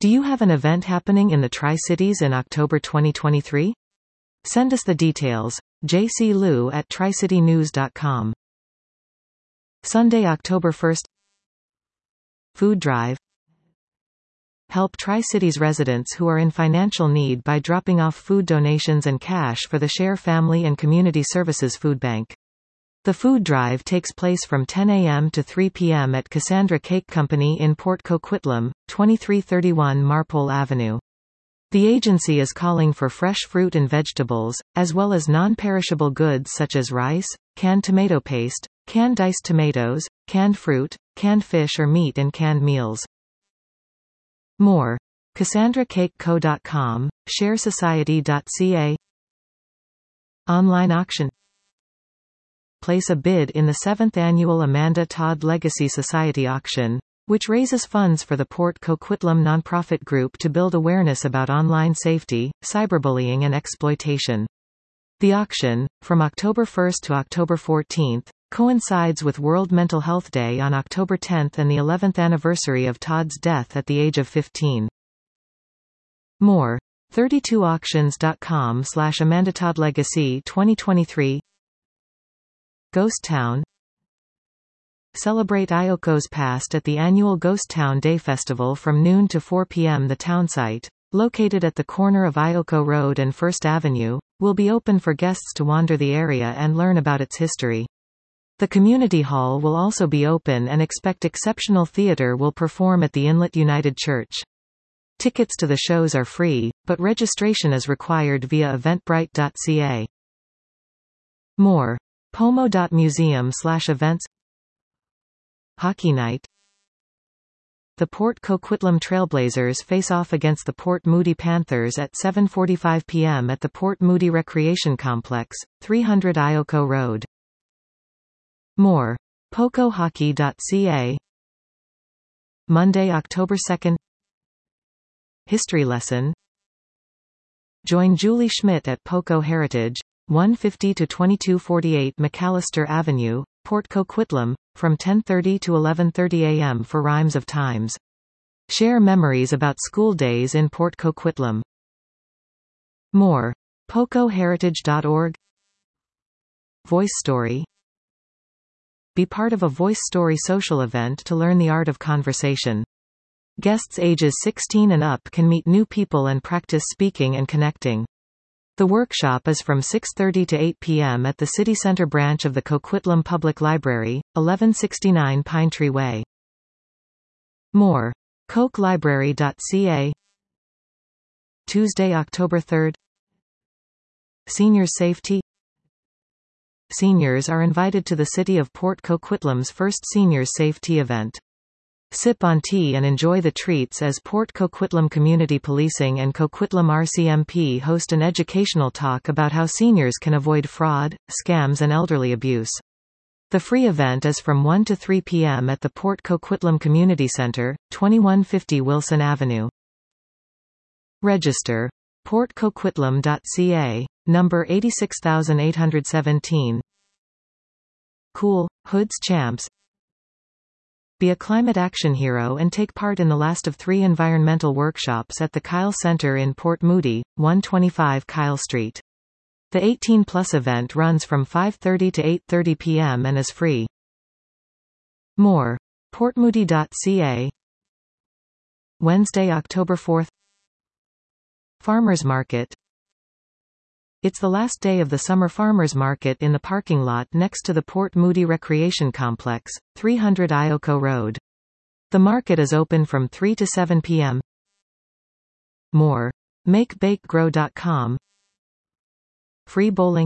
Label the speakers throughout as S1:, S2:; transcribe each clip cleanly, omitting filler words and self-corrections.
S1: Do you have an event happening in the Tri-Cities in October 2023? Send us the details. jclu@tricitynews.com. Sunday, October 1st. Food drive. Help Tri-Cities residents who are in financial need by dropping off food donations and cash for the Share Family and Community Services Food Bank. The food drive takes place from 10 a.m. to 3 p.m. at Cassandra Cake Company in Port Coquitlam, 2331 Marpole Avenue. The agency is calling for fresh fruit and vegetables, as well as non-perishable goods such as rice, canned tomato paste, canned diced tomatoes, canned fruit, canned fish or meat and canned meals. More. CassandraCakeCo.com, ShareSociety.ca. Online auction. Place a bid in the 7th Annual Amanda Todd Legacy Society Auction, which raises funds for the Port Coquitlam nonprofit group to build awareness about online safety, cyberbullying and exploitation. The auction, from October 1 to October 14, coincides with World Mental Health Day on October 10 and the 11th anniversary of Todd's death at the age of 15. More. 32auctions.com/AmandaToddLegacy 2023. Ghost Town. Celebrate Ioko's past at the annual Ghost Town Day Festival from noon to 4 p.m. The town site, located at the corner of Ioko Road and 1st Avenue, will be open for guests to wander the area and learn about its history. The community hall will also be open and expect exceptional theater will perform at the Inlet United Church. Tickets to the shows are free, but registration is required via eventbrite.ca. More. Pomo.museum/events. Hockey night. The Port Coquitlam Trailblazers face off against the Port Moody Panthers at 7:45 p.m. at the Port Moody Recreation Complex, 300 Ioko Road. More. PocoHockey.ca. Monday, October 2nd. History lesson. Join Julie Schmidt at Poco Heritage, 150 to 2248 McAllister Avenue, Port Coquitlam, from 10:30 to 11:30 a.m. for Rhymes of Times. Share memories about school days in Port Coquitlam. More. PocoHeritage.org. Voice Story. Be part of a Voice Story social event to learn the art of conversation. Guests ages 16 and up can meet new people and practice speaking and connecting. The workshop is from 6:30 to 8 p.m. at the City Center branch of the Coquitlam Public Library, 1169 Pine Tree Way. More. CoqueLibrary.ca. Tuesday, October 3rd. Seniors Safety. Seniors are invited to the City of Port Coquitlam's first Seniors Safety event. Sip on tea and enjoy the treats as Port Coquitlam Community Policing and Coquitlam RCMP host an educational talk about how seniors can avoid fraud, scams and elderly abuse. The free event is from 1 to 3 p.m. at the Port Coquitlam Community Center, 2150 Wilson Avenue. Register. PortCoquitlam.ca, number 86817. Cool, Hoods Champs. Be a climate action hero and take part in the last of 3 environmental workshops at the Kyle Center in Port Moody, 125 Kyle Street. The 18+ event runs from 5:30 to 8:30 p.m. and is free. More. PortMoody.ca. Wednesday, October 4th. Farmers Market. It's the last day of the summer farmers market in the parking lot next to the Port Moody Recreation Complex, 300 Ioko Road. The market is open from 3 to 7 p.m. More. MakeBakeGrow.com. Free bowling.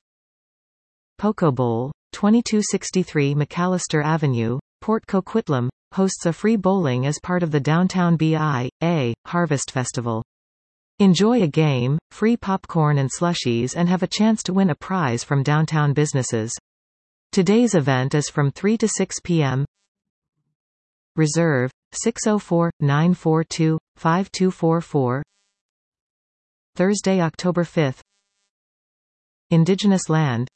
S1: Poco Bowl, 2263 McAllister Avenue, Port Coquitlam, hosts a free bowling as part of the Downtown BIA Harvest Festival. Enjoy a game, free popcorn and slushies and have a chance to win a prize from downtown businesses. Today's event is from 3 to 6 p.m. Reserve, 604-942-5244. Thursday, October 5th. Indigenous Land.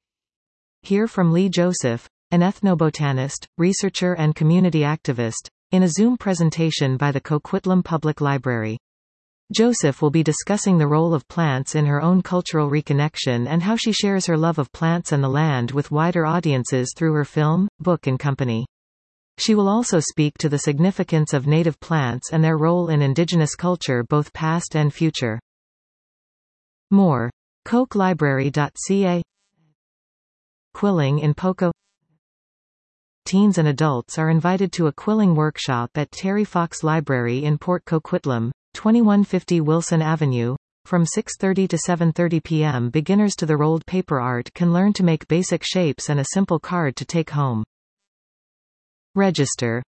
S1: Hear from Lee Joseph, an ethnobotanist, researcher and community activist, in a Zoom presentation by the Coquitlam Public Library. Joseph will be discussing the role of plants in her own cultural reconnection and how she shares her love of plants and the land with wider audiences through her film, book and company. She will also speak to the significance of native plants and their role in indigenous culture both past and future. More. CoquLibrary.ca. Quilling in Poco. Teens and adults are invited to a quilling workshop at Terry Fox Library in Port Coquitlam, 2150 Wilson Avenue. From 6:30 to 7:30 p.m. beginners to the rolled paper art can learn to make basic shapes and a simple card to take home. Register.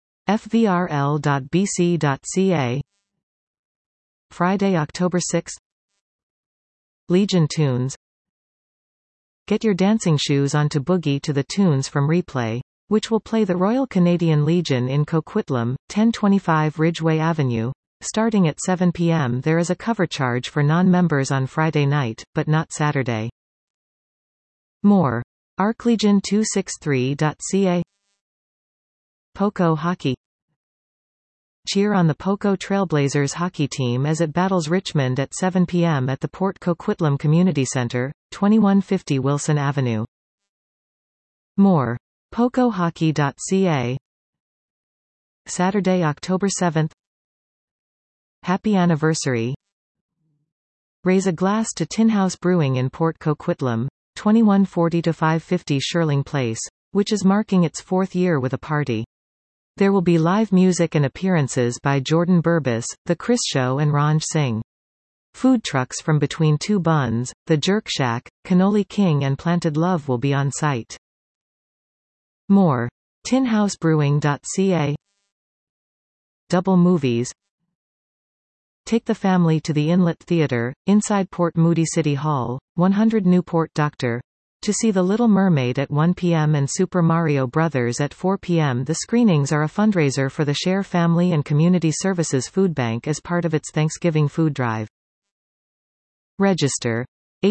S1: fvrl.bc.ca. Friday, October 6. Legion Tunes. Get your dancing shoes on to boogie to the tunes from Replay, which will play the Royal Canadian Legion in Coquitlam, 1025 Ridgeway Avenue. Starting at 7 p.m. There is a cover charge for non-members on Friday night, but not Saturday. More. arclegion263.ca. Poco Hockey. Cheer on the Poco Trailblazers hockey team as it battles Richmond at 7 p.m. at the Port Coquitlam Community Centre, 2150 Wilson Avenue. More. PocoHockey.ca. Saturday, October 7. Happy Anniversary. Raise a glass to Tin House Brewing in Port Coquitlam, 2140 to 550 Shirling Place, which is marking its 4th year with a party. There will be live music and appearances by Jordan Burbis, The Chris Show and Ranj Singh. Food trucks from Between Two Buns, The Jerk Shack, Cannoli King and Planted Love will be on site. More. tinhousebrewing.ca. Double movies. Take the family to the Inlet Theatre, inside Port Moody City Hall, 100 Newport Doctor. To see The Little Mermaid at 1 p.m. and Super Mario Bros. At 4 p.m. The screenings are a fundraiser for the Share Family and Community Services Food Bank as part of its Thanksgiving food drive. Register.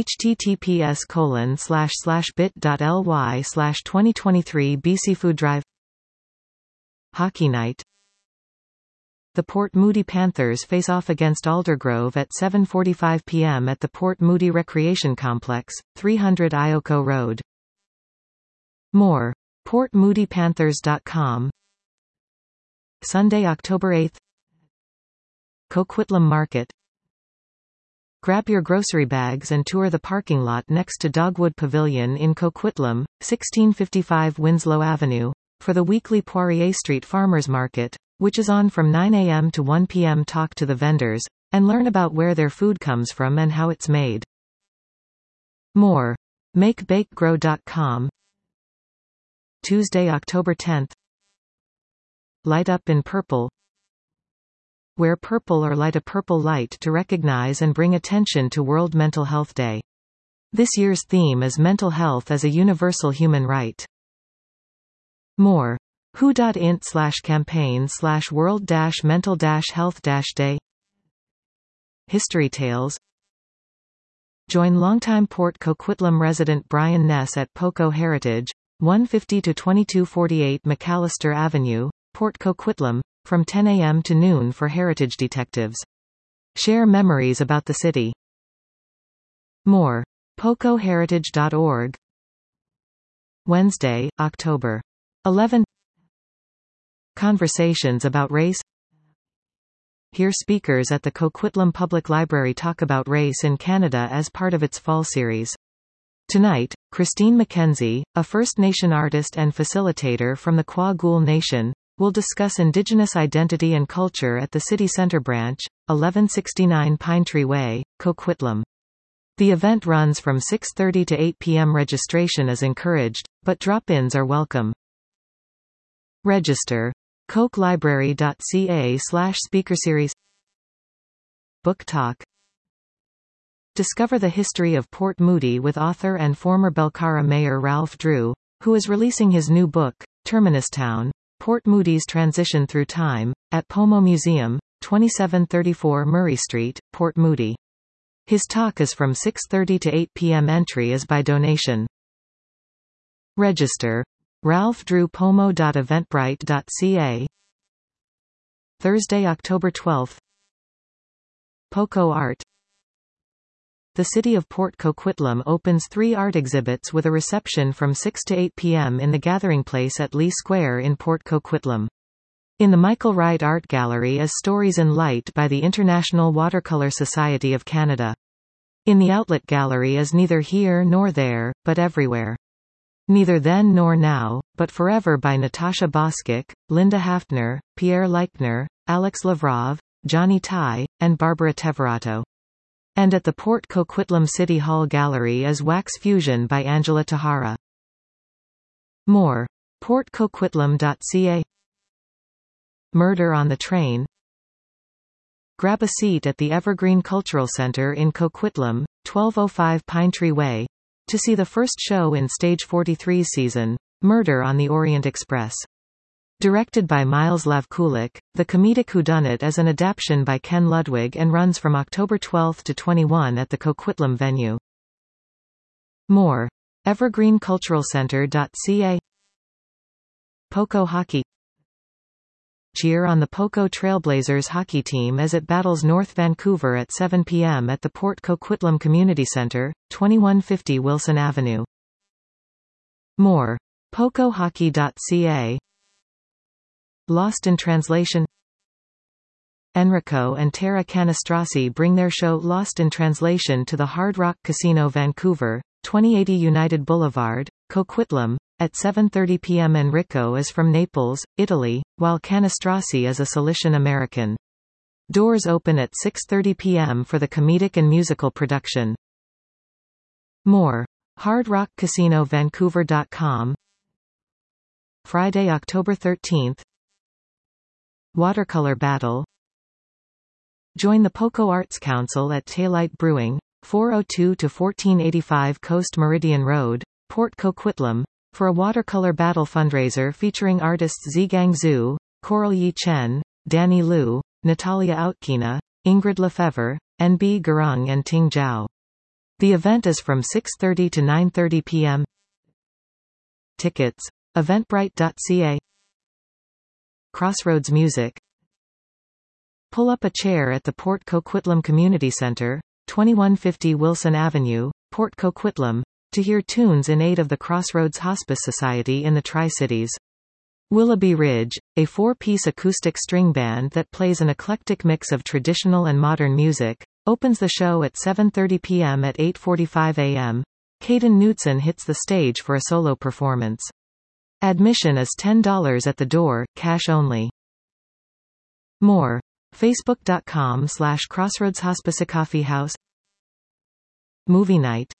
S1: https://bit.ly/2023 BC Food Drive. Hockey Night. The Port Moody Panthers face off against Aldergrove at 7:45 p.m. at the Port Moody Recreation Complex, 300 Ioko Road. More. PortMoodyPanthers.com. Sunday, October 8. Coquitlam Market. Grab your grocery bags and tour the parking lot next to Dogwood Pavilion in Coquitlam, 1655 Winslow Avenue, for the weekly Poirier Street Farmers Market, which is on from 9 a.m. to 1 p.m. Talk to the vendors, and learn about where their food comes from and how it's made. More. MakeBakeGrow.com. Tuesday, October 10. Light Up in Purple. Wear purple or light a purple light to recognize and bring attention to World Mental Health Day. This year's theme is mental health as a universal human right. More. who.int/campaign/world-mental-health-day. History Tales. Join longtime Port Coquitlam resident Brian Ness at Poco Heritage, 150 to 2248 McAllister Avenue, Port Coquitlam, from 10 a.m. to noon for Heritage Detectives. Share memories about the city. More. PocoHeritage.org. Wednesday, October 11. Conversations about race. Hear speakers at the Coquitlam Public Library talk about race in Canada as part of its fall series. Tonight, Christine McKenzie, a First Nation artist and facilitator from the Kwa Gul Nation, will discuss Indigenous identity and culture at the City Centre Branch, 1169 Pine Tree Way, Coquitlam. The event runs from 6:30 to 8 p.m. Registration is encouraged, but drop-ins are welcome. Register. CoquLibrary.ca/speaker series. Book Talk. Discover the history of Port Moody with author and former Belcara Mayor Ralph Drew, who is releasing his new book, Terminus Town, Port Moody's Transition Through Time, at Pomo Museum, 2734 Murray Street, Port Moody. His talk is from 6:30 to 8 p.m. Entry is by donation. Register. RalphDrewPomo.eventbrite.ca. Thursday, October 12. Poco Art. The city of Port Coquitlam opens 3 art exhibits with a reception from 6 to 8 p.m. in the Gathering Place at Lee Square in Port Coquitlam. In the Michael Wright Art Gallery is Stories in Light by the International Watercolour Society of Canada. In the Outlet Gallery is Neither Here Nor There, But Everywhere. Neither Then Nor Now, But Forever by Natasha Boskic, Linda Haftner, Pierre Leichner, Alex Lavrov, Johnny Tai, and Barbara Teverato. And at the Port Coquitlam City Hall Gallery is Wax Fusion by Angela Tahara. More. PortCoquitlam.ca. Murder on the Train. Grab a seat at the Evergreen Cultural Center in Coquitlam, 1205 Pine Tree Way, to see the first show in Stage 43's season, Murder on the Orient Express. Directed by Miles Lavkulik, the comedic whodunit is an adaptation by Ken Ludwig and runs from October 12 to 21 at the Coquitlam venue. More. evergreenculturalcenter.ca. Poco Hockey. Cheer on the Poco Trailblazers hockey team as it battles North Vancouver at 7 p.m. at the Port Coquitlam Community Centre, 2150 Wilson Avenue. More. PocoHockey.ca. Lost in Translation. Enrico and Tara Canastrasi bring their show Lost in Translation to the Hard Rock Casino Vancouver, 2080 United Boulevard, Coquitlam, at 7:30 p.m. Enrico is from Naples, Italy, while Canastrasi is a Cilician American. Doors open at 6:30 p.m. for the comedic and musical production. More. HardRockCasinoVancouver.com. Friday, October 13. Watercolor Battle. Join the Poco Arts Council at Taillight Brewing, 402 to 1485 Coast Meridian Road, Port Coquitlam, for a watercolor battle fundraiser featuring artists Zhigang Zhu, Coral Yi Chen, Danny Liu, Natalia Outkina, Ingrid Lefevre, N.B. Gurung and Ting Zhao. The event is from 6:30 to 9:30 p.m. Tickets. Eventbrite.ca. Crossroads Music. Pull up a chair at the Port Coquitlam Community Centre, 2150 Wilson Avenue, Port Coquitlam, to hear tunes in aid of the Crossroads Hospice Society in the Tri-Cities. Willoughby Ridge, a 4-piece acoustic string band that plays an eclectic mix of traditional and modern music, opens the show at 7:30 p.m. At 8:45 a.m. Caden Knutson hits the stage for a solo performance. Admission is $10 at the door, cash only. More. Facebook.com/Crossroads Hospice Coffee House. Movie Night.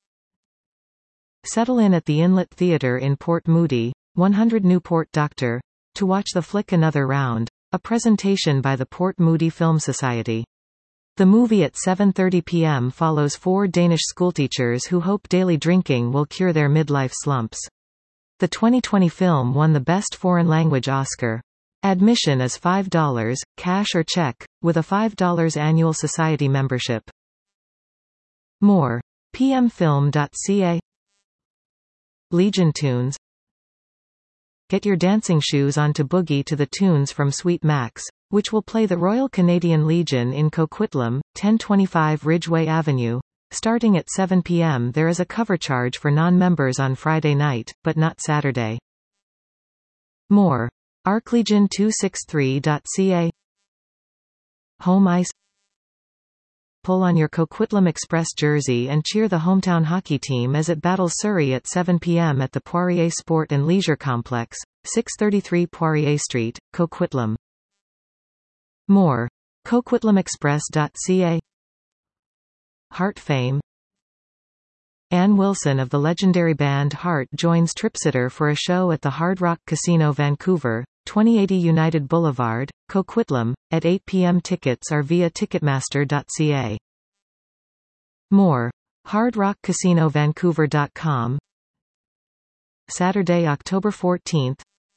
S1: Settle in at the Inlet Theatre in Port Moody, 100 Newport Doctor, to watch the flick Another Round, a presentation by the Port Moody Film Society. The movie at 7:30 p.m. follows 4 Danish schoolteachers who hope daily drinking will cure their midlife slumps. The 2020 film won the Best Foreign Language Oscar. Admission is $5, cash or check, with a $5 annual society membership. More. pmfilm.ca. Legion Tunes. Get your dancing shoes on to boogie to the tunes from Sweet Max, which will play the Royal Canadian Legion in Coquitlam, 1025 Ridgeway Avenue. Starting at 7 p.m. There is a cover charge for non-members on Friday night, but not Saturday. More. arclegion263.ca. Home ice. Pull on your Coquitlam Express jersey and cheer the hometown hockey team as it battles Surrey at 7 p.m. at the Poirier Sport and Leisure Complex, 633 Poirier Street, Coquitlam. More. coquitlamexpress.ca. Heart fame. Ann Wilson of the legendary band Heart joins Tripsitter for a show at the Hard Rock Casino Vancouver, 2080 United Boulevard, Coquitlam, at 8 p.m. Tickets are via Ticketmaster.ca. More. HardRockCasinoVancouver.com. Saturday, October 14.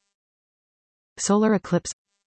S1: Solar eclipse.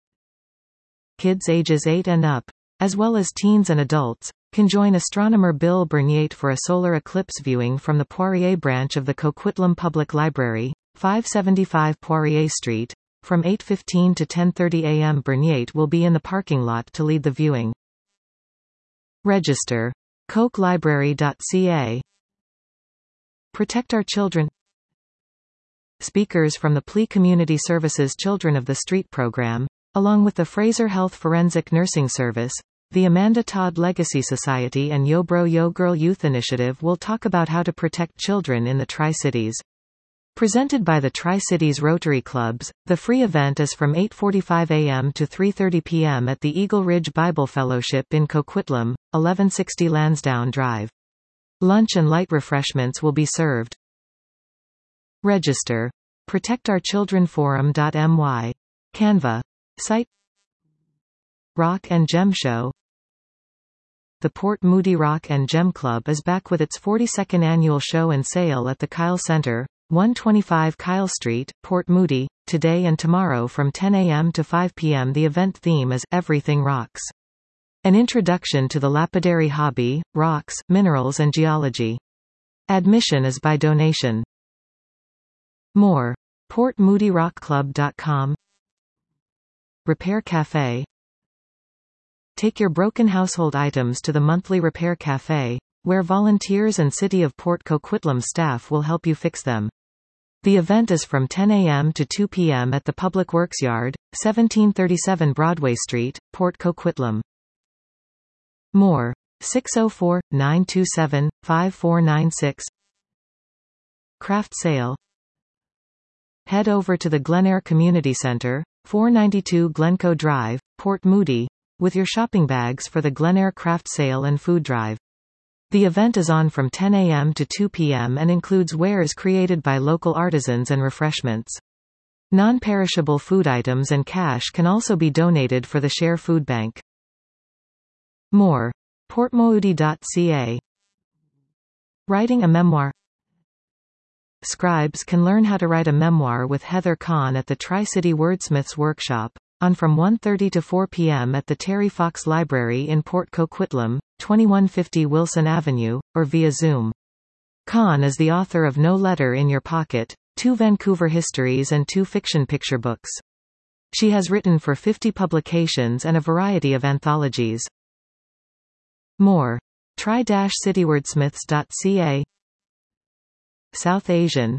S1: Kids ages 8 and up, as well as teens and adults, can join astronomer Bill Bernier for a solar eclipse viewing from the Poirier branch of the Coquitlam Public Library, 575 Poirier Street, from 8:15 to 10:30 am. Bernier will be in the parking lot to lead the viewing. Register. CokeLibrary.ca. Protect Our Children. Speakers from the PLE Community Services Children of the Street program, along with the Fraser Health Forensic Nursing Service, the Amanda Todd Legacy Society and Yo Bro Yo Girl Youth Initiative will talk about how to protect children in the Tri-Cities. Presented by the Tri-Cities Rotary Clubs, the free event is from 8:45 a.m. to 3:30 p.m. at the Eagle Ridge Bible Fellowship in Coquitlam, 1160 Lansdowne Drive. Lunch and light refreshments will be served. Register. ProtectOurChildrenForum.my. Canva. Site. Rock and Gem Show. The Port Moody Rock and Gem Club is back with its 42nd annual show and sale at the Kyle Center, 125 Kyle Street, Port Moody, today and tomorrow from 10 a.m. to 5 p.m. The event theme is Everything Rocks. An introduction to the lapidary hobby, rocks, minerals and geology. Admission is by donation. More. PortMoodyRockClub.com. Repair Cafe. Take your broken household items to the monthly Repair Cafe, where volunteers and City of Port Coquitlam staff will help you fix them. The event is from 10 a.m. to 2 p.m. at the Public Works Yard, 1737 Broadway Street, Port Coquitlam. More. 604-927-5496. Craft sale. Head over to the Glenair Community Center, 492 Glencoe Drive, Port Moody, with your shopping bags for the Glenair Craft Sale and Food Drive. The event is on from 10 a.m. to 2 p.m. and includes wares created by local artisans and refreshments. Non-perishable food items and cash can also be donated for the Share Food Bank. More. PortMoody.ca. Writing a memoir. Scribes can learn how to write a memoir with Heather Kahn at the Tri-City Wordsmiths Workshop, on from 1:30 to 4 p.m. at the Terry Fox Library in Port Coquitlam, 2150 Wilson Avenue, or via Zoom. Kahn is the author of No Letter in Your Pocket, 2 Vancouver histories and 2 fiction picture books. She has written for 50 publications and a variety of anthologies. More. Tri-citywordsmiths.ca. South Asian.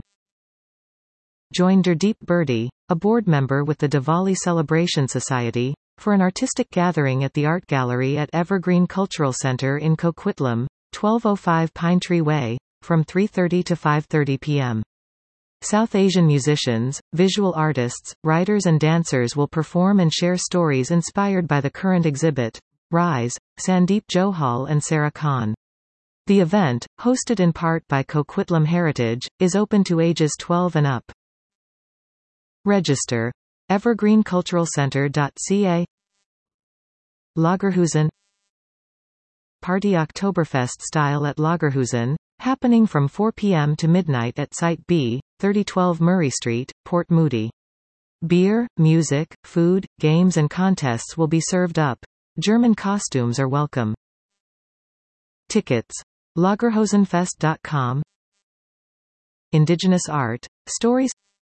S1: Join Gurdeep Birdy, a board member with the Diwali Celebration Society, for an artistic gathering at the Art Gallery at Evergreen Cultural Center in Coquitlam, 1205 Pine Tree Way, from 3:30 to 5:30 p.m. South Asian musicians, visual artists, writers and dancers will perform and share stories inspired by the current exhibit, Rise, Sandeep Johal and Sarah Khan. The event, hosted in part by Coquitlam Heritage, is open to ages 12 and up. Register. evergreenculturalcenter.ca. Lagerhusen. Party Oktoberfest style at Lagerhusen, happening from 4 p.m. to midnight at Site B, 3012 Murray Street, Port Moody. Beer, music, food, games and contests will be served up. German costumes are welcome. Tickets. Lagerhosenfest.com. Indigenous art. Stories.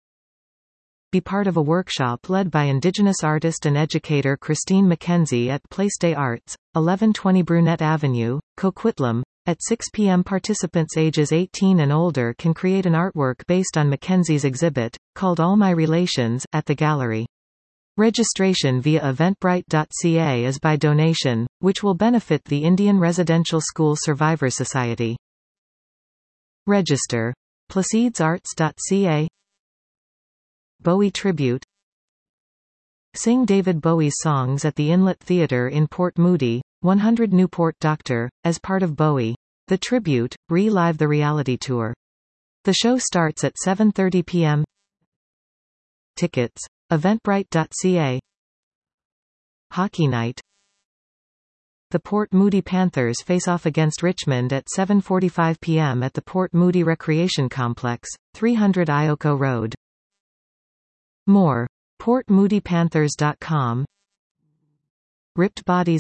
S1: Be part of a workshop led by Indigenous artist and educator Christine McKenzie at Placeday Arts, 1120 Brunette Avenue, Coquitlam, at 6 p.m. Participants ages 18 and older can create an artwork based on Mackenzie's exhibit, called All My Relations, at the gallery. Registration via eventbrite.ca is by donation, which will benefit the Indian Residential School Survivors Society. Register. placidesarts.ca. Bowie Tribute. Sing David Bowie's songs at the Inlet Theatre in Port Moody, 100 Newport Doctor, as part of Bowie. The Tribute, Relive the Reality Tour. The show starts at 7:30 p.m. Tickets. Eventbrite.ca. Hockey night. The Port Moody Panthers face off against Richmond at 7:45 p.m. at the Port Moody Recreation Complex, 300 Ioko Road. More. PortMoodyPanthers.com. Ripped Bodies.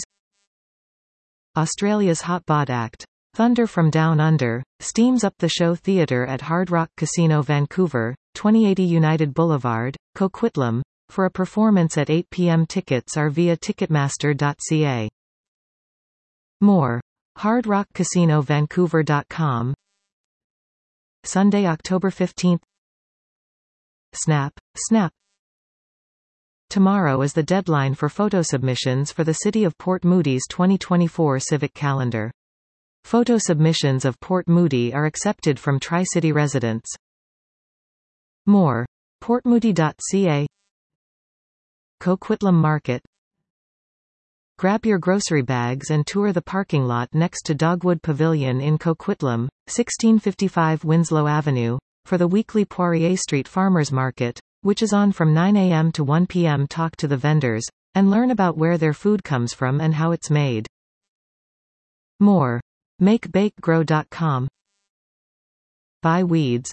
S1: Australia's Hot Bod Act, Thunder from Down Under, steams up the show theatre at Hard Rock Casino Vancouver, 2080 United Boulevard, Coquitlam, for a performance at 8 p.m. Tickets are via ticketmaster.ca. More. Hard Rock Casino Vancouver.com. Sunday, October 15th. Snap. Tomorrow is the deadline for photo submissions for the City of Port Moody's 2024 Civic Calendar. Photo submissions of Port Moody are accepted from Tri-City residents. More. portmoody.ca. Coquitlam Market. Grab your grocery bags and tour the parking lot next to Dogwood Pavilion in Coquitlam, 1655 Winslow Avenue, for the weekly Poirier Street Farmers Market, which is on from 9 a.m. to 1 p.m. Talk to the vendors, and learn about where their food comes from and how it's made. More. MakeBakeGrow.com. Buy weeds.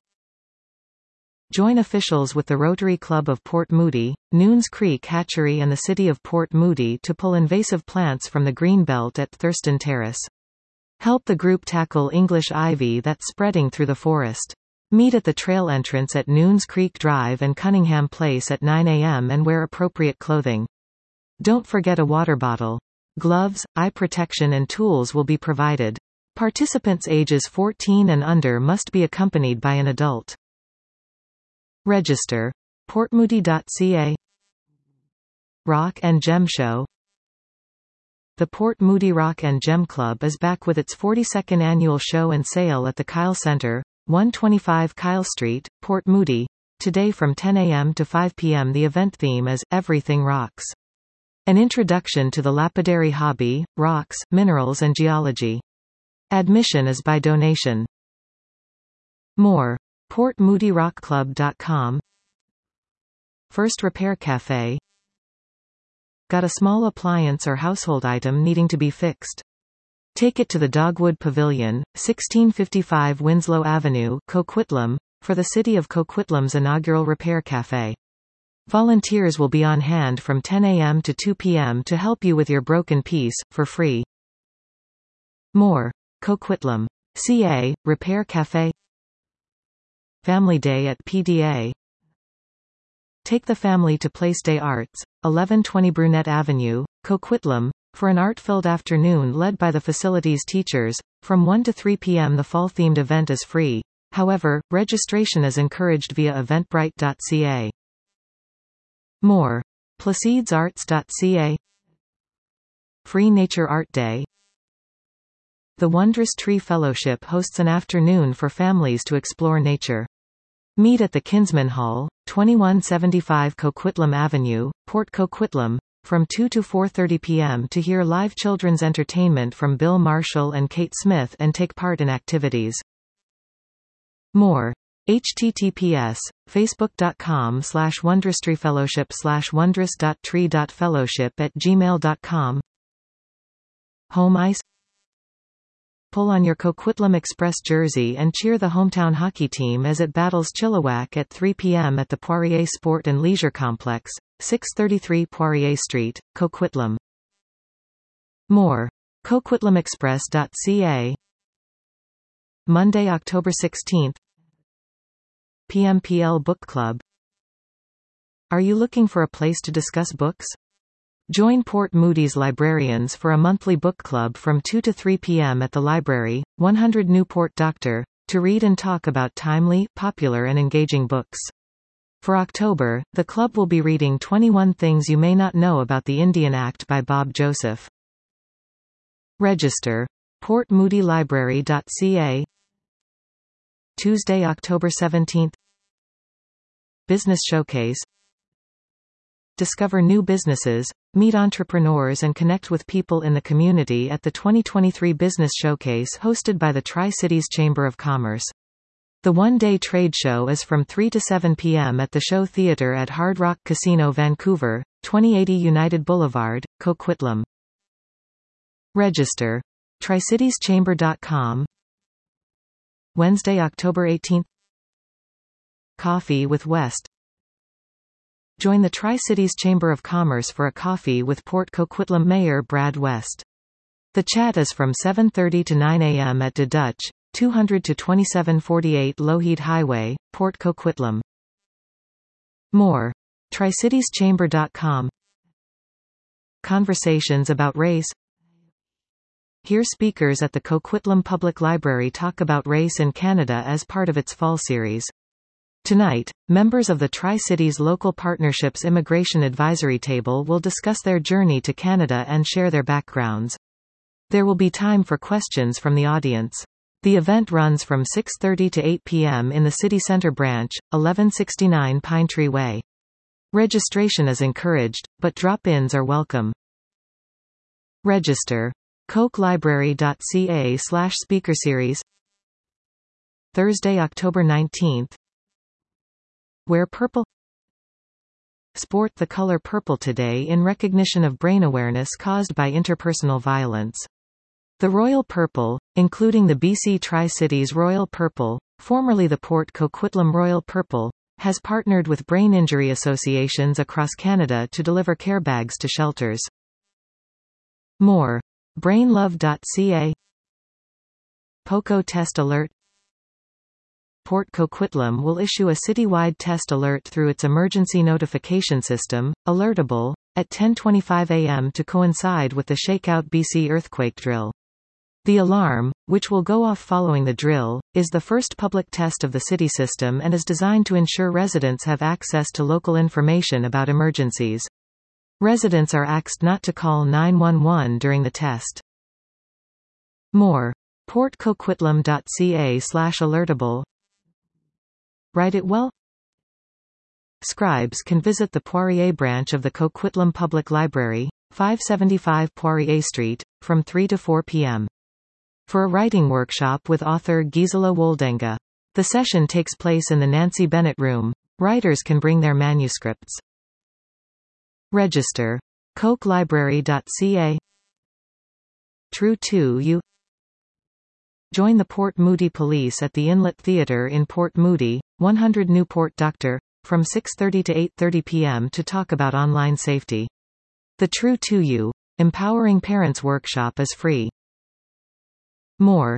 S1: Join officials with the Rotary Club of Port Moody, Noons Creek Hatchery and the City of Port Moody to pull invasive plants from the Greenbelt at Thurston Terrace. Help the group tackle English ivy that's spreading through the forest. Meet at the trail entrance at Noons Creek Drive and Cunningham Place at 9 a.m. and wear appropriate clothing. Don't forget a water bottle. Gloves, eye protection and tools will be provided. Participants ages 14 and under must be accompanied by an adult. Register. portmoody.ca. Rock and Gem Show. The Port Moody Rock and Gem Club is back with its 42nd annual show and sale at the Kyle Center, 125 Kyle Street, Port Moody. Today from 10 a.m. to 5 p.m. The event theme is Everything Rocks. An introduction to the lapidary hobby, rocks, minerals and geology. Admission is by donation. More. portmoodyrockclub.com. First Repair Cafe. Got a small appliance or household item needing to be fixed? Take it to the Dogwood Pavilion, 1655 Winslow Avenue, Coquitlam, for the City of Coquitlam's inaugural Repair Cafe. Volunteers will be on hand from 10 a.m. to 2 p.m. to help you with your broken piece, for free. More. Coquitlam. CA, Repair Cafe. Family Day at PDA. Take the family to Place Day Arts, 1120 Brunette Avenue, Coquitlam, for an art-filled afternoon led by the facility's teachers. From 1 to 3 p.m. The fall-themed event is free. However, registration is encouraged via eventbrite.ca. More. placidesarts.ca. Free Nature Art Day. The Wondrous Tree Fellowship hosts an afternoon for families to explore nature. Meet at the Kinsman Hall, 2175 Coquitlam Avenue, Port Coquitlam, from 2 to 4:30 p.m. to hear live children's entertainment from Bill Marshall and Kate Smith and take part in activities. More. https facebook.com/wondroustreefellowship/wondrous.tree.fellowship@gmail.com. Home ice. Pull on your Coquitlam Express jersey and cheer the hometown hockey team as it battles Chilliwack at 3 p.m. at the Poirier Sport and Leisure Complex, 633 Poirier Street, Coquitlam. More. coquitlamexpress.ca. Monday, October 16th. PMPL Book Club. Are you looking for a place to discuss books? Join Port Moody's librarians for a monthly book club from 2 to 3 p.m. at the library, 100 Newport Doctor, to read and talk about timely, popular and engaging books. For October, the club will be reading 21 Things You May Not Know About the Indian Act by Bob Joseph. Register. portmoodylibrary.ca. Tuesday, October 17th. Business Showcase. Discover new businesses, meet entrepreneurs and connect with people in the community at the 2023 Business Showcase hosted by the Tri-Cities Chamber of Commerce. The one-day trade show is from 3 to 7 p.m. at the Show Theatre at Hard Rock Casino Vancouver, 2080 United Boulevard, Coquitlam. Register. TricitiesChamber.com. Wednesday, October 18th. Coffee with West. Join the Tri-Cities Chamber of Commerce for a coffee with Port Coquitlam Mayor Brad West. The chat is from 7:30 to 9 a.m. at De Dutch, 200 to 2748 Lougheed Highway, Port Coquitlam. More. TricitiesChamber.com. Conversations about race. Hear speakers at the Coquitlam Public Library talk about race in Canada as part of its fall series. Tonight, members of the Tri-Cities Local Partnerships Immigration Advisory Table will discuss their journey to Canada and share their backgrounds. There will be time for questions from the audience. The event runs from 6:30 to 8 p.m. in the City Centre branch, 1169 Pine Tree Way. Registration is encouraged, but drop-ins are welcome. Register. coclibrary.ca/speakerseries. Thursday, October 19th. Wear purple. Sport the color purple today in recognition of brain awareness caused by interpersonal violence. The Royal Purple, including the BC Tri-Cities Royal Purple, formerly the Port Coquitlam Royal Purple, has partnered with brain injury associations across Canada to deliver care bags to shelters. More. brainlove.ca. POCO test alert. Port Coquitlam will issue a citywide test alert through its emergency notification system, Alertable, at 10:25 a.m. to coincide with the Shakeout BC earthquake drill. The alarm, which will go off following the drill, is the first public test of the city system and is designed to ensure residents have access to local information about emergencies. Residents are asked not to call 911 during the test. More. portcoquitlam.ca/alertable. Write it well? Scribes can visit the Poirier branch of the Coquitlam Public Library, 575 Poirier Street, from 3 to 4 p.m. for a writing workshop with author Gisela Woldenga. The session takes place in the Nancy Bennett Room. Writers can bring their manuscripts. Register. coclibrary.ca. True to You. Join the Port Moody Police at the Inlet Theatre in Port Moody, 100 Newport Doctor, from 6:30 to 8:30 p.m. to talk about online safety. The True to You, Empowering Parents workshop is free. More.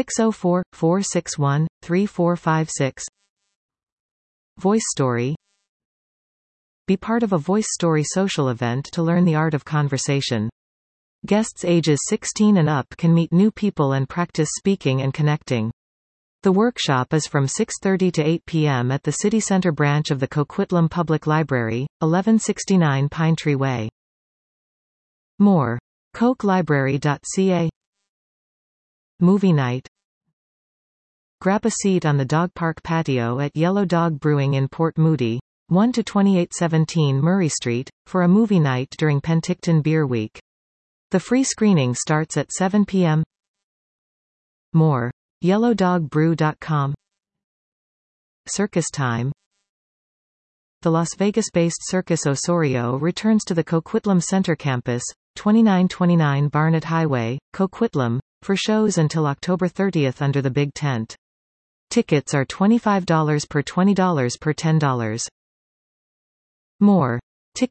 S1: 604-461-3456. Voice Story. Be part of a Voice Story social event to learn the art of conversation. Guests ages 16 and up can meet new people and practice speaking and connecting. The workshop is from 6:30 to 8 p.m. at the City Centre branch of the Coquitlam Public Library, 1169 Pine Tree Way. More. coclibrary.ca. Movie night. Grab a seat on the dog park patio at Yellow Dog Brewing in Port Moody, 1 to 2817 Murray Street, for a movie night during Penticton Beer Week. The free screening starts at 7 p.m. More. yellowdogbrew.com. Circus time. The Las Vegas-based Circus Osorio returns to the Coquitlam Center Campus, 2929 Barnett Highway, Coquitlam, for shows until October 30th under the Big Tent. Tickets are $25 per $20 per $10. More.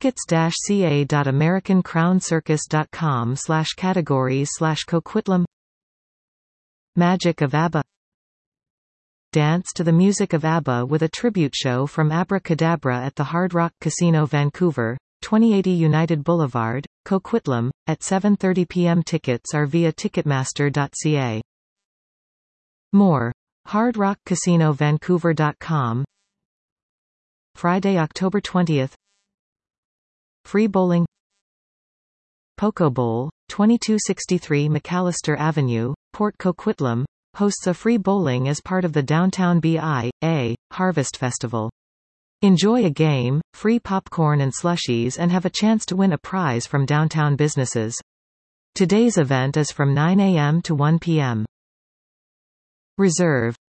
S1: tickets-ca.americancrowncircus.com/categories/Coquitlam. Magic of ABBA. Dance to the music of ABBA with a tribute show from Abracadabra at the Hard Rock Casino Vancouver, 2080 United Boulevard, Coquitlam, at 7:30 p.m. Tickets are via ticketmaster.ca. More. hardrockcasinovvancouver.com. Friday, October 20th. Free bowling. Poco Bowl, 2263 McAllister Avenue, Port Coquitlam, hosts a free bowling as part of the Downtown BIA Harvest Festival. Enjoy a game, free popcorn and slushies, and have a chance to win a prize from downtown businesses. Today's event is from 9 a.m. to 1 p.m. Reserve.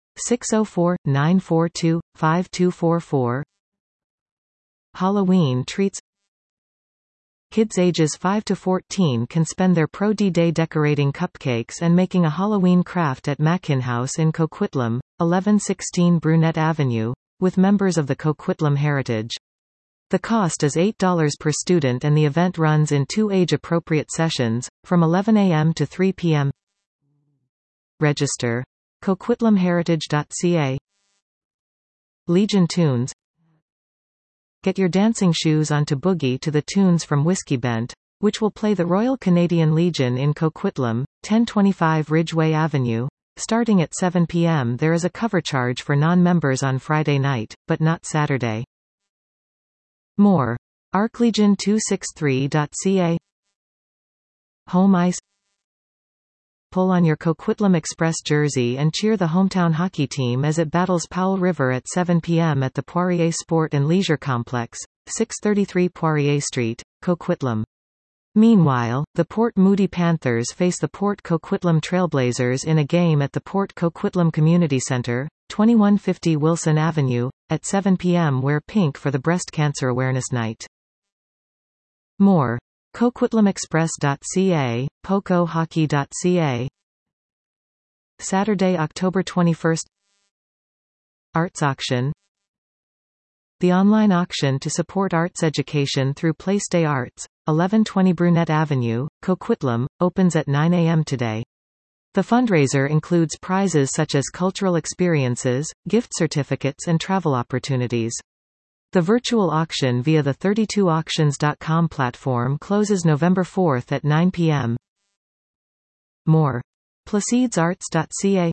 S1: 604-942-5244. Halloween treats. Kids ages 5 to 14 can spend their Pro D-Day decorating cupcakes and making a Halloween craft at Mackin House in Coquitlam, 1116 Brunette Avenue, with members of the Coquitlam Heritage. The cost is $8 per student and the event runs in 2 age-appropriate sessions, from 11 a.m. to 3 p.m. Register. coquitlamheritage.ca. Legion Tunes. Get your dancing shoes on to boogie to the tunes from Whiskey Bent, which will play the Royal Canadian Legion in Coquitlam, 1025 Ridgeway Avenue. Starting at 7 p.m. There is a cover charge for non-members on Friday night, but not Saturday. More. ArcLegion263.ca. Home ice. Pull on your Coquitlam Express jersey and cheer the hometown hockey team as it battles Powell River at 7 p.m. at the Poirier Sport and Leisure Complex, 633 Poirier Street, Coquitlam. Meanwhile, the Port Moody Panthers face the Port Coquitlam Trailblazers in a game at the Port Coquitlam Community Center, 2150 Wilson Avenue, at 7 p.m. Wear pink for the Breast Cancer Awareness Night. More. CoquitlamExpress.ca, PocoHockey.ca. Saturday, October 21st. Arts Auction. The online auction to support arts education through PlayStay Arts, 1120 Brunette Avenue, Coquitlam, opens at 9 a.m. today. The fundraiser includes prizes such as cultural experiences, gift certificates and travel opportunities. The virtual auction via the 32auctions.com platform closes November 4th at 9 p.m. More. PlacidesArts.ca.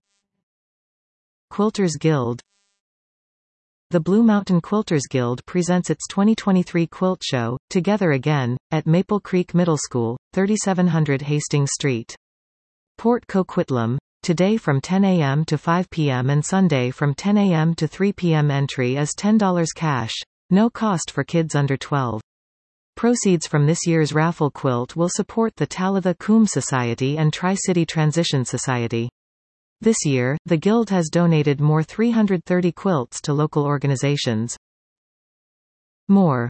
S1: Quilters Guild. The Blue Mountain Quilters Guild presents its 2023 quilt show, Together Again, at Maple Creek Middle School, 3700 Hastings Street. Port Coquitlam, today from 10 a.m. to 5 p.m. and Sunday from 10 a.m. to 3 p.m. Entry is $10 cash, no cost for kids under 12. Proceeds from this year's raffle quilt will support the Talitha Coombe Society and Tri-City Transition Society. This year, the Guild has donated more 330 quilts to local organizations. More.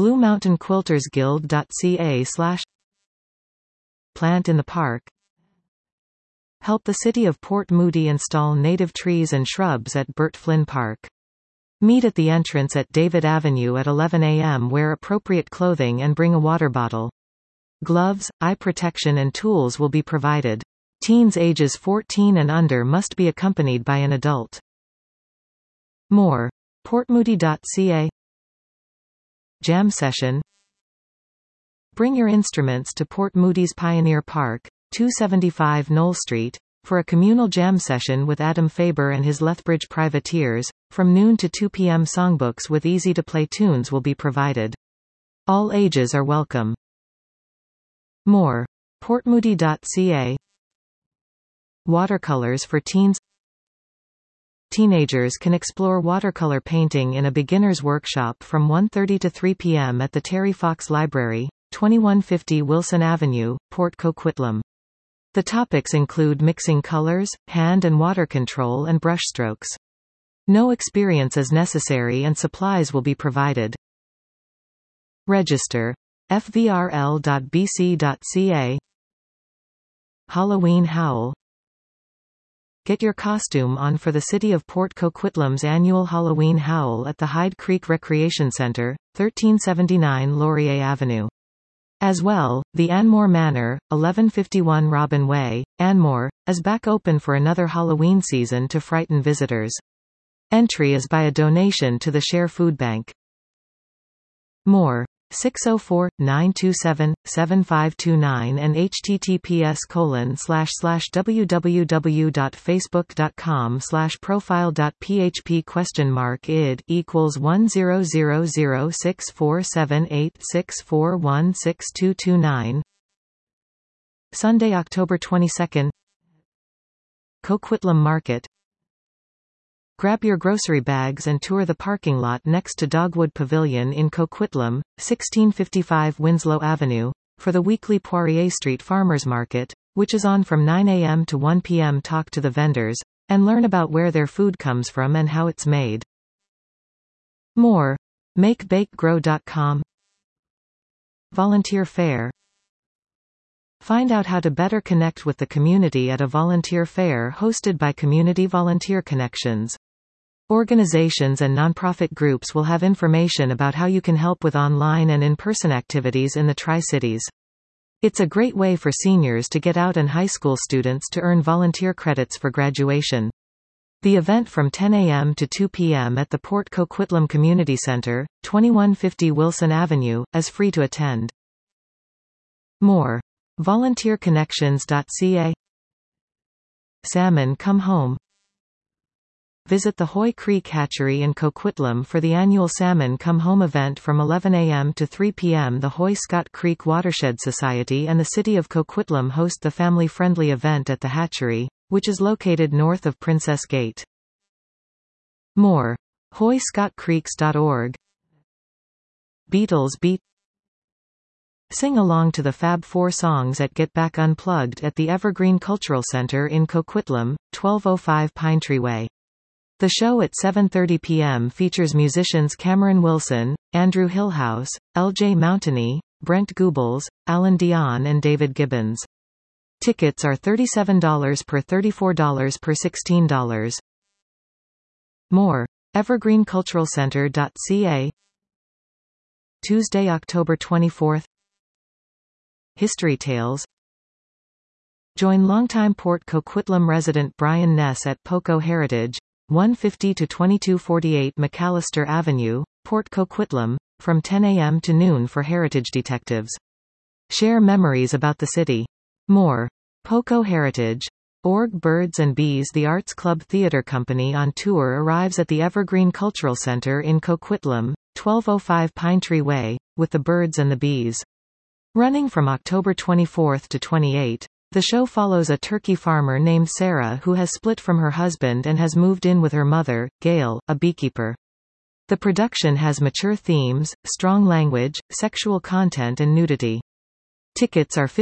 S1: BlueMountainQuiltersGuild.ca/ Plant in the Park. Help the City of Port Moody install native trees and shrubs at Burt Flynn Park. Meet at the entrance at David Avenue at 11 a.m. Wear appropriate clothing and bring a water bottle. Gloves, eye protection and tools will be provided. Teens ages 14 and under must be accompanied by an adult. More. PortMoody.ca. Jam Session. Bring your instruments to Port Moody's Pioneer Park, 275 Knoll Street, for a communal jam session with Adam Faber and his Lethbridge Privateers. From noon to 2 p.m. Songbooks with easy-to-play tunes will be provided. All ages are welcome. More. PortMoody.ca. Watercolors for teens. Teenagers can explore watercolor painting in a beginner's workshop from 1:30 to 3 p.m. at the Terry Fox Library, 2150 Wilson Avenue, Port Coquitlam. The topics include mixing colors, hand and water control and brushstrokes. No experience is necessary and supplies will be provided. Register. fvrl.bc.ca. Halloween Howl. Get your costume on for the City of Port Coquitlam's annual Halloween Howl at the Hyde Creek Recreation Center, 1379 Laurier Avenue. As well, the Anmore Manor, 1151 Robin Way, Anmore, is back open for another Halloween season to frighten visitors. Entry is by a donation to the Share Food Bank. More. 604-927-7529 and https://www.facebook.com/profile.php?id equals 1000647864162229. Sunday, October 22nd. Coquitlam Market. Grab your grocery bags and tour the parking lot next to Dogwood Pavilion in Coquitlam, 1655 Winslow Avenue, for the weekly Poirier Street Farmers Market, which is on from 9 a.m. to 1 p.m. Talk to the vendors, and learn about where their food comes from and how it's made. More. MakeBakeGrow.com. Volunteer Fair. Find out how to better connect with the community at a volunteer fair hosted by Community Volunteer Connections. Organizations and nonprofit groups will have information about how you can help with online and in-person activities in the Tri-Cities. It's a great way for seniors to get out and high school students to earn volunteer credits for graduation. The event from 10 a.m. to 2 p.m. at the Port Coquitlam Community Center, 2150 Wilson Avenue, is free to attend. More. VolunteerConnections.ca. Salmon Come Home. Visit the Hoy Creek Hatchery in Coquitlam for the annual Salmon Come Home event from 11 a.m. to 3 p.m. The Hoy Scott Creek Watershed Society and the City of Coquitlam host the family-friendly event at the hatchery, which is located north of Princess Gate. More. HoyScottCreeks.org. Beatles Beat. Sing along to the Fab Four songs at Get Back Unplugged at the Evergreen Cultural Center in Coquitlam, 1205 Pinetree Way. The show at 7:30 p.m. features musicians Cameron Wilson, Andrew Hillhouse, L.J. Mountney, Brent Goebbels, Alan Dion and David Gibbons. Tickets are $37 per $34 per $16. More. EvergreenCulturalCenter.ca. Tuesday, October 24th. History Tales. Join longtime Port Coquitlam resident Brian Ness at POCO Heritage, 150-2248 McAllister Avenue, Port Coquitlam, from 10 a.m. to noon for Heritage Detectives. Share memories about the city. More. POCO Heritage.org. Birds and Bees. The Arts Club Theatre Company on tour arrives at the Evergreen Cultural Center in Coquitlam, 1205 Pinetree Way, with the Birds and the Bees. Running from October 24 to 28. The show follows a turkey farmer named Sarah who has split from her husband and has moved in with her mother, Gail, a beekeeper. The production has mature themes, strong language, sexual content and nudity. Tickets are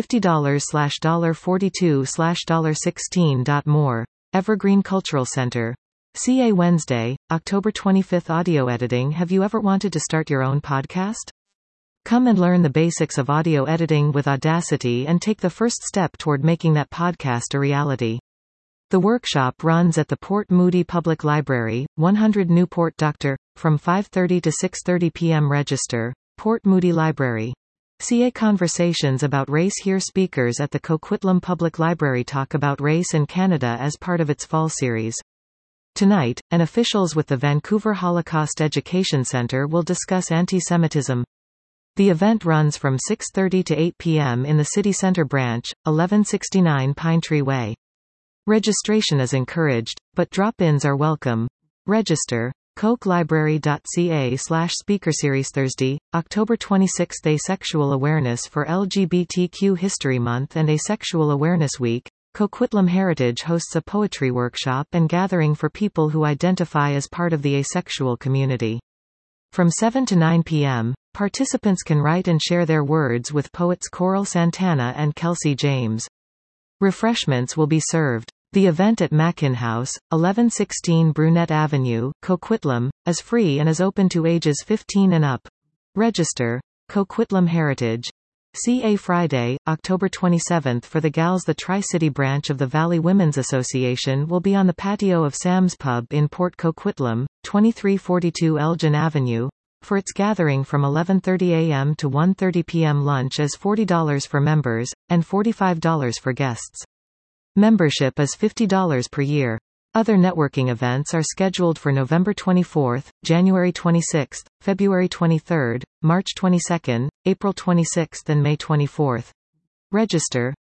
S1: $50/$42/$16. More. Evergreen Cultural Center. CA Wednesday, October 25. Audio editing. Have you ever wanted to start your own podcast? Come and learn the basics of audio editing with Audacity and take the first step toward making that podcast a reality. The workshop runs at the Port Moody Public Library, 100 Newport Dr. from 5:30 to 6:30 p.m. Register, Port Moody Library. CA Conversations about Race. Here speakers at the Coquitlam Public Library talk about race and Canada as part of its fall series. Tonight, and officials with the Vancouver Holocaust Education Centre will discuss anti-Semitism. The event runs from 6:30 to 8 p.m. in the City Centre branch, 1169 Pinetree Way. Registration is encouraged, but drop-ins are welcome. Register. Coquelibrary.ca/speakerseries. Thursday, October 26. Asexual Awareness for LGBTQ History Month and Asexual Awareness Week. Coquitlam Heritage hosts a poetry workshop and gathering for people who identify as part of the asexual community. From 7 to 9 p.m., participants can write and share their words with poets Coral Santana and Kelsey James. Refreshments will be served. The event at Mackin House, 1116 Brunette Avenue, Coquitlam, is free and is open to ages 15 and up. Register. Coquitlam Heritage. CA Friday, October 27 for the Gals. The Tri-City branch of the Valley Women's Association will be on the patio of Sam's Pub in Port Coquitlam, 2342 Elgin Avenue, for its gathering from 11:30 a.m. to 1:30 p.m. Lunch is $40 for members, and $45 for guests. Membership is $50 per year. Other networking events are scheduled for November 24, January 26, February 23, March 22, April 26 and May 24. Register.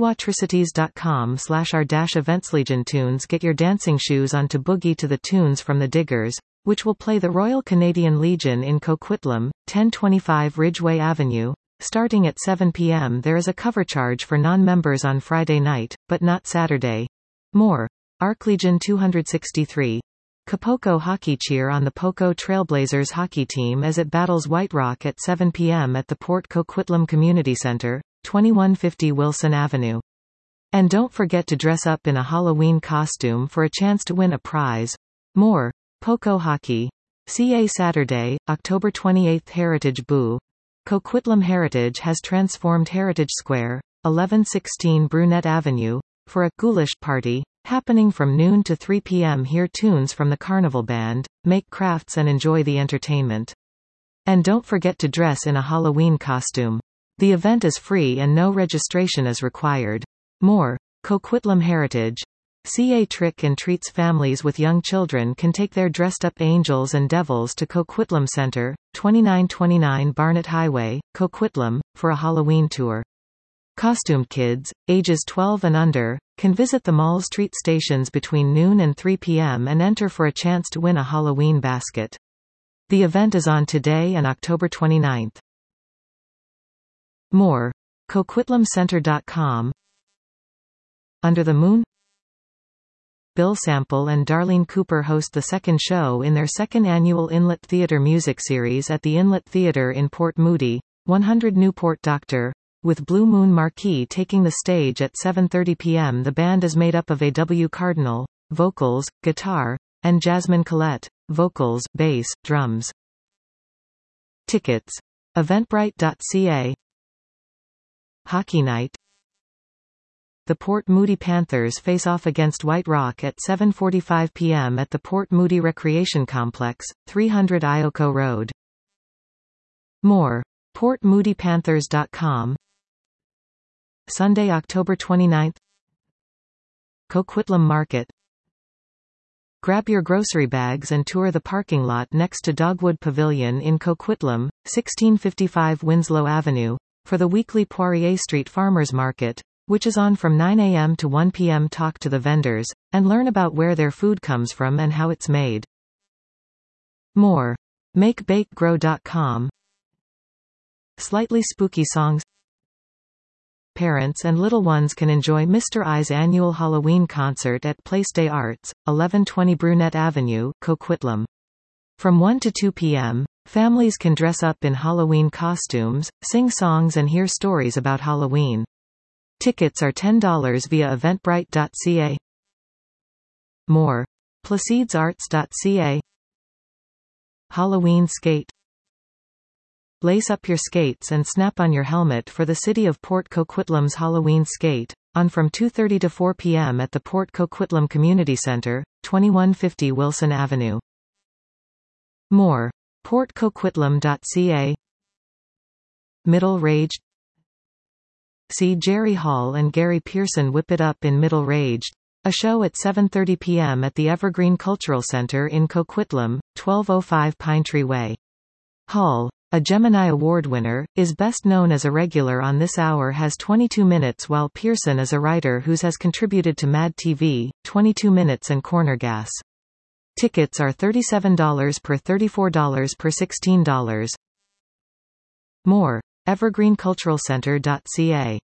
S1: vwatricities.com/r-events. Legion Tunes. Get your dancing shoes on to boogie to the tunes from the Diggers, which will play the Royal Canadian Legion in Coquitlam, 1025 Ridgeway Avenue. Starting at 7 p.m. There is a cover charge for non-members on Friday night, but not Saturday. More. ArcLegion 263. Kapoco Hockey. Cheer on the POCO Trailblazers hockey team as it battles White Rock at 7 p.m. at the Port Coquitlam Community Center, 2150 Wilson Avenue. And don't forget to dress up in a Halloween costume for a chance to win a prize. More. POCO Hockey. CA Saturday, October 28. Heritage Boo. Coquitlam Heritage has transformed Heritage Square, 1116 Brunette Avenue, for a ghoulish party, happening from noon to 3 p.m. Hear tunes from the Carnival Band, make crafts and enjoy the entertainment. And don't forget to dress in a Halloween costume. The event is free and no registration is required. More. Coquitlam Heritage. CA Trick and treats families with young children can take their dressed-up angels and devils to Coquitlam Center, 2929 Barnett Highway, Coquitlam, for a Halloween tour. Costumed kids, ages 12 and under, can visit the mall's treat stations between noon and 3 p.m. and enter for a chance to win a Halloween basket. The event is on today and October 29th. More. CoquitlamCenter.com. Under the Moon? Bill Sample and Darlene Cooper host the second show in their second annual Inlet Theatre music series at the Inlet Theatre in Port Moody, 100 Newport. Dr. With Blue Moon Marquee taking the stage at 7:30 p.m. The band is made up of A.W. Cardinal, vocals, guitar, and Jasmine Collette, vocals, bass, drums. Tickets. Eventbrite.ca. Hockey Night. The Port Moody Panthers face off against White Rock at 7:45 p.m. at the Port Moody Recreation Complex, 300 Ioko Road. More. PortMoodyPanthers.com. Sunday, October 29th. Coquitlam Market. Grab your grocery bags and tour the parking lot next to Dogwood Pavilion in Coquitlam, 1655 Winslow Avenue, for the weekly Poirier Street Farmers Market, which is on from 9 a.m. to 1 p.m. Talk to the vendors, and learn about where their food comes from and how it's made. More. MakeBakeGrow.com. Slightly spooky songs. Parents and little ones can enjoy Mr. I's annual Halloween concert at Place des Arts, 1120 Brunette Avenue, Coquitlam. From 1 to 2 p.m., families can dress up in Halloween costumes, sing songs and hear stories about Halloween. Tickets are $10 via eventbrite.ca. More. PlacidesArts.ca. Halloween Skate. Lace up your skates and snap on your helmet for the City of Port Coquitlam's Halloween Skate, on from 2:30 to 4 p.m. at the Port Coquitlam Community Center, 2150 Wilson Avenue. More. PortCoquitlam.ca. Middle Rage. See Jerry Hall and Gary Pearson Whip It Up in Middle Raged, a show at 7:30 p.m. at the Evergreen Cultural Center in Coquitlam, 1205 Pine Tree Way. Hall, a Gemini Award winner, is best known as a regular on This Hour Has 22 Minutes, while Pearson is a writer who has contributed to Mad TV, 22 Minutes and Corner Gas. Tickets are $37 per $34 per $16. More. EvergreenCulturalCenter.ca